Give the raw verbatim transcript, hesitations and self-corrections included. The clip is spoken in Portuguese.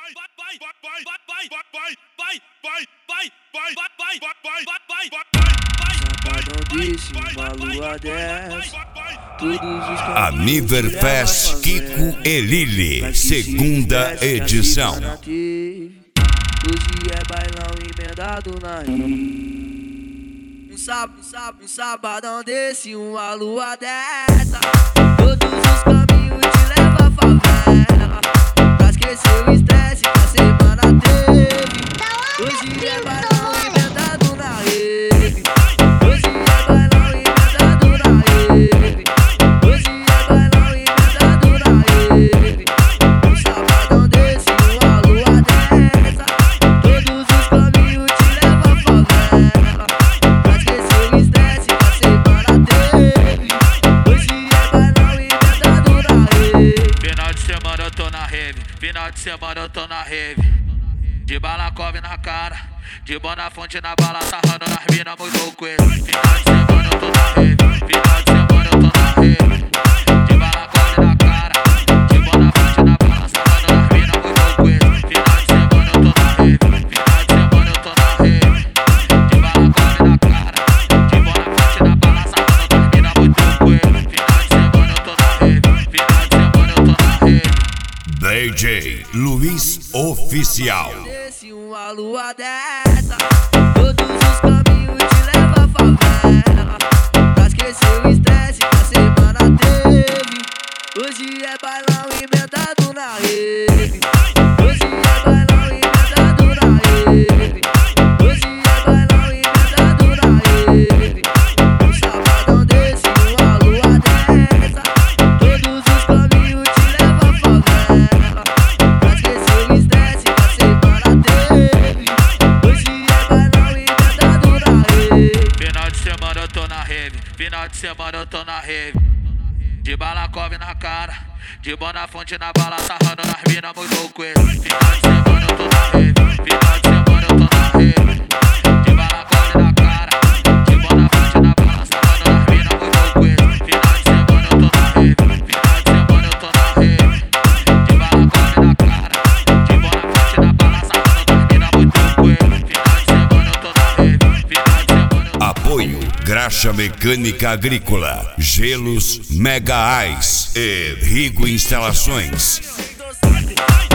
Aniverfest Kiko e Lili, segunda edição. Hoje é bailão emendado na rede. Um sábado, um sábado, um sabadão desse, uma lua dessa. Todos os caminhos te levam à favela, pra esquecer o estresse que a semana teve. Hoje é bailão emendado na rede. Hoje é bailão emendado na rede. Hoje é bailão emendado na rede. Um sabadão desse, uma lua dessa. Todos os caminhos te levam à favela, pra esquecer o estresse que a semana teve. Hoje é bailão emendado na rede. Final de semana eu tô na rave, final de semana eu tô na rave. De balacove na cara, de Bonafonte na bala, sarrando nas mina muito coelho. Final de semana eu tô na rave, final de semana eu tô na rave. De balacove na cara, de Bonafonte na bala, sarrando nas mina muito coelho. Final de semana eu tô na rave, final de semana eu tô na rave. De balacove na cara, de Bonafonte na bala, sarrando nas mina muito coelho. Final de semana eu tô na rave, final de semana eu tô na rave. D J Luiz Oficial. Desce uma lua dessa, todos os caminhos te levam à favela, pra esquecer o estresse que a semana teve. Hoje é bailão emendado na rede. Hoje é bailão emendado na rede. Hoje é bailão emendado na rede. Um sabadão desse, uma lua dessa. Todos os caminhos te levam à favela, pra esquecer o estresse que a semana teve. Hoje é bailão emendado na rede. Final de semana eu tô na rave, final de semana eu tô na rave. De balacove na cara, de Bonafonte na bala, sarrando nas mina muito coelho. Final de semana eu tô na rave, final de semana eu tô na rave. De balacove na cara, de Bonafonte na bala, sarrando nas mina muito coelho. Final de semana eu tô na rave, final de semana eu tô na rave. De balacove na cara, de Bonafonte na bala, sarrando nas mina muito coelho. Final de semana eu tô na rave, final de semana eu tô na rave. Apoio Graxa Mecânica Agrícola, Gelos Mega Ice e Rigo Instalações.